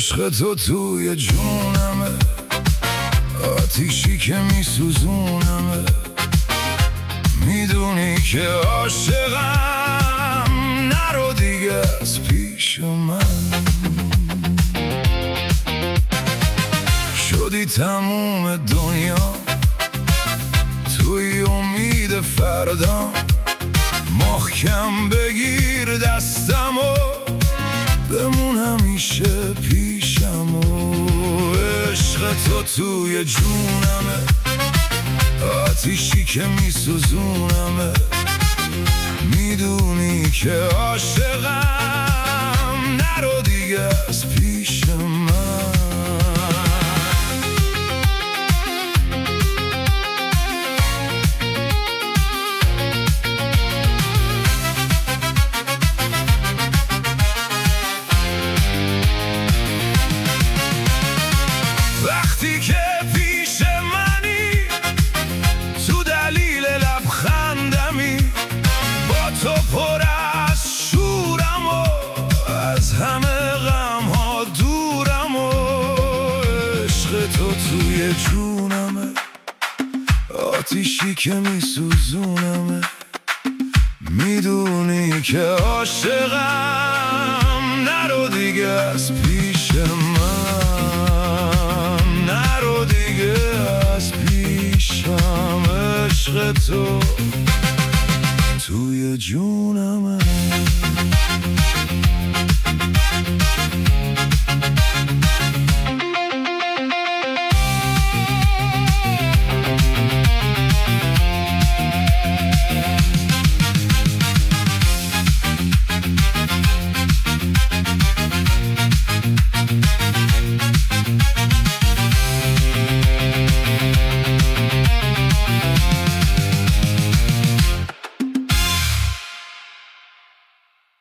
عشق تو توی جونمه، آتیشی که میسوزونمه. میدونی که عاشقم، نرو دیگه از پیش من. شدی تموم دنیا، توی امید فردا. محکم بگیر دستم و بمون همیشه پیشم. و عشق تو توی جونمه، آتیشی که میسوزونمه. میدونی که عاشقم، نرو دیگه از پیش من. وقتی که پیش منی، تو دلیل لبخندمی. با تو پر از شورم و از همه غم ها دورم. و عشق تو توی جونمه، آتیشی که میسوزونمه. میدونی که عاشقم، نرو دیگه از پیش من. نرو دیگه از پیشم. عشق تو توی جون